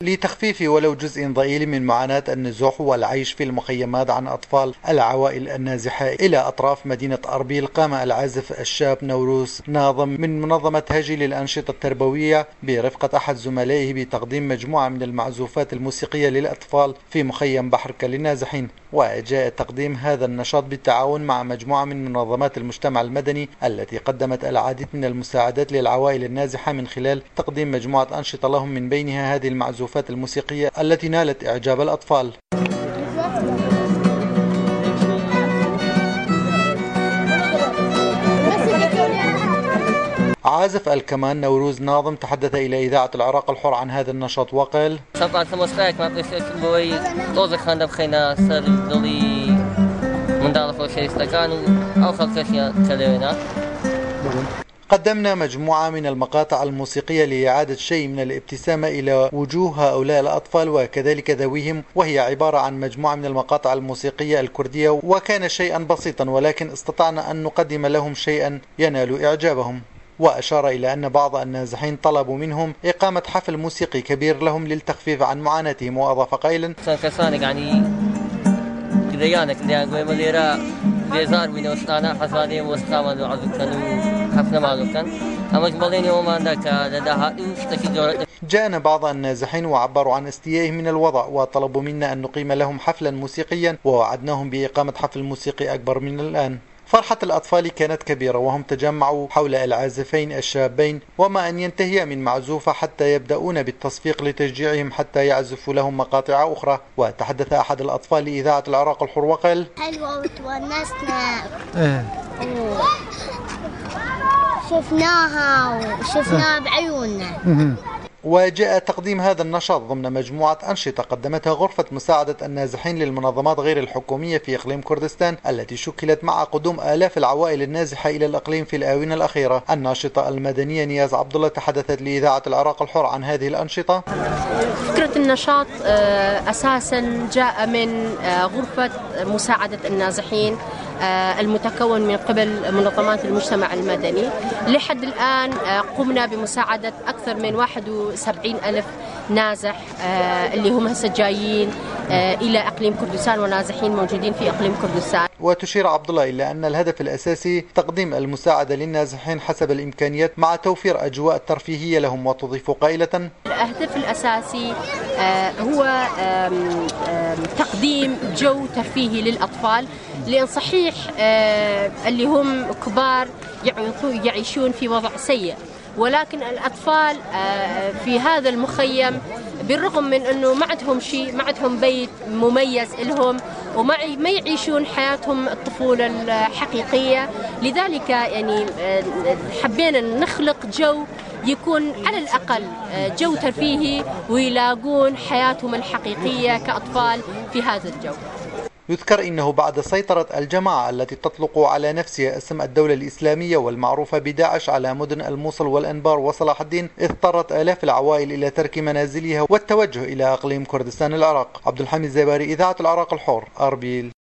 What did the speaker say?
لتخفيف ولو جزء ضئيل من معاناة النزوح والعيش في المخيمات عن أطفال العوائل النازحة إلى أطراف مدينة أربيل، قام العازف الشاب نوروز ناظم من منظمة هاجي للأنشطة التربوية برفقة أحد زملائه بتقديم مجموعة من المعزوفات الموسيقية للأطفال في مخيم بحركة للنازحين. وجاء تقديم هذا النشاط بالتعاون مع مجموعة من منظمات المجتمع المدني التي قدمت العديد من المساعدات للعوائل النازحة من خلال تقديم مجموعة أنشطة لهم، من بينها هذه المعزوفات الموسيقية التي نالت إعجاب الأطفال. عازف الكمان نوروز ناظم تحدث إلى إذاعة العراق الحر عن هذا النشاط وقال: قدمنا مجموعة من المقاطع الموسيقية لإعادة شيء من الابتسامة إلى وجوه هؤلاء الأطفال وكذلك ذويهم، وهي عبارة عن مجموعة من المقاطع الموسيقية الكردية، وكان شيئا بسيطا ولكن استطعنا أن نقدم لهم شيئا ينال إعجابهم. وأشار إلى أن بعض النازحين طلبوا منهم إقامة حفل موسيقي كبير لهم للتخفيف عن معاناتهم، وأضاف قائلا: جاءنا بعض النازحين وعبروا عن استيائهم من الوضع وطلبوا منا أن نقيم لهم حفلا موسيقيا، ووعدناهم بإقامة حفل موسيقي أكبر من الآن. فرحة الأطفال كانت كبيرة وهم تجمعوا حول العازفين الشابين، وما أن ينتهي من معزوفة حتى يبدأون بالتصفيق لتشجيعهم حتى يعزفوا لهم مقاطع أخرى. وتحدث أحد الأطفال لإذاعة العراق الحر وقال: حلوة وتونسنا شفناها وشفناها بعيوننا. وجاء تقديم هذا النشاط ضمن مجموعة أنشطة قدمتها غرفة مساعدة النازحين للمنظمات غير الحكومية في إقليم كردستان، التي شكلت مع قدوم آلاف العوائل النازحة إلى الإقليم في الآونة الأخيرة. الناشطة المدنية نياز عبد الله تحدثت لإذاعة العراق الحر عن هذه الأنشطة. فكرة النشاط أساسا جاء من غرفة مساعدة النازحين المتكون من قبل منظمات المجتمع المدني. لحد الآن قمنا بمساعدة أكثر من 71,000 نازح اللي هم هسه جايين إلى إقليم كردستان ونازحين موجودين في إقليم كردستان. وتشير عبد الله إلى أن الهدف الأساسي تقديم المساعدة للنازحين حسب الإمكانيات مع توفير أجواء ترفيهية لهم. وتضيف قائلة: الهدف الأساسي هو تقديم جو ترفيهي للأطفال، لأن صحيح اللي هم كبار يعيشون في وضع سيء، ولكن الأطفال في هذا المخيم بالرغم من أنه ما عندهم شيء، ما عندهم بيت مميز لهم، وما يعيشون حياتهم الطفولة الحقيقية. لذلك يعني حبينا نخلق جو يكون على الأقل جو ترفيهي ويلاقون حياتهم الحقيقية كأطفال في هذا الجو. يذكر إنه بعد سيطرة الجماعة التي تطلق على نفسها اسم الدولة الإسلامية والمعروفة بداعش على مدن الموصل والأنبار وصلاح الدين، اضطرت آلاف العوائل إلى ترك منازلها والتوجه إلى إقليم كردستان العراق. عبد الحميد زباري، إذاعة العراق الحر، أربيل.